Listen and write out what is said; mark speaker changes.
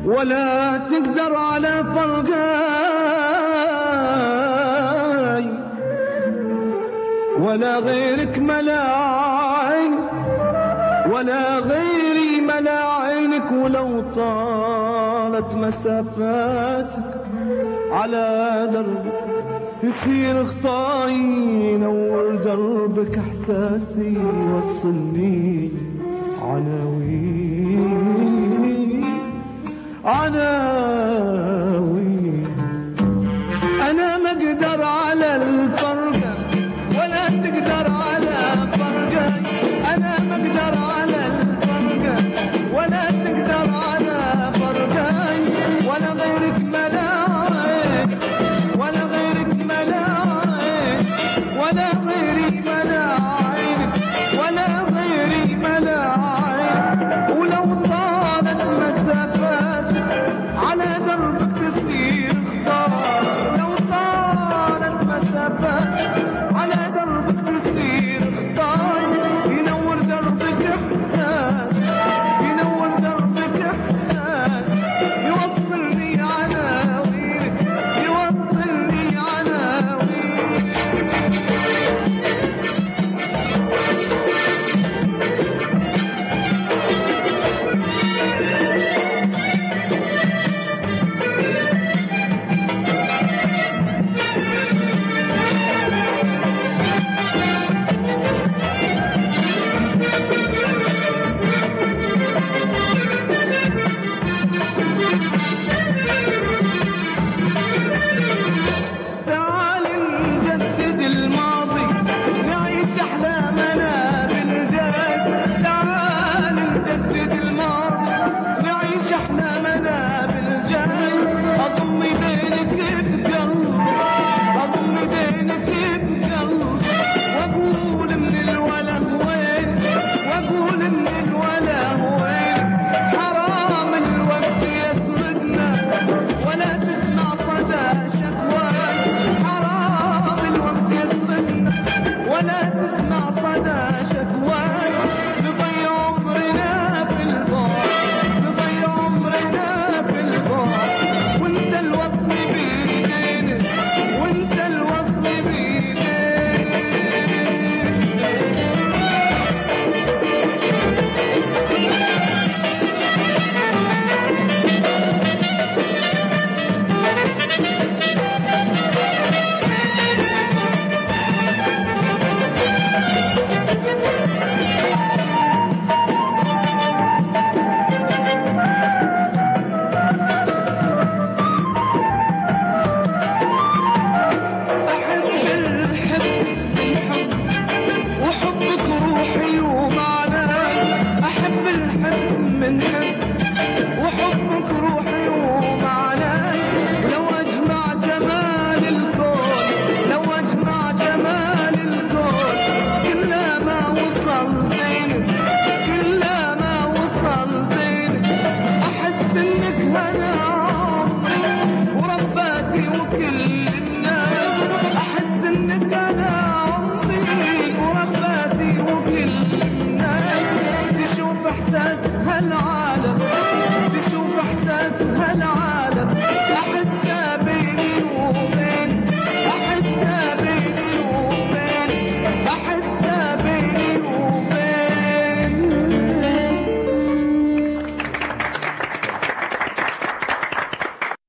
Speaker 1: ولا تقدر على فرقاي، ولا غيرك ملاعين، ولا غيري ملاعينك. ولو طالت مسافاتك على دربك تسير خطاي، نور دربك احساسي وصلني عناوين. انا ما اقدر على الفرقة ولا تقدر على فرقة، انا ما اقدر على الفرقة ولا تقدر على فرقة. ولا غيرك ملاعين، ولا غيرك ملاعين، ولا غيري ملاعين، ولا غيري ملاعين. ولو طالت مسافات على دربك تسير خطار، لو طالت مسافات على دربك تسير خطار. ينور دربك احساس، ينور دربك احساس، يوصلني عناوين، يوصلني عناوين.
Speaker 2: العالم تشوف احساسها العالم.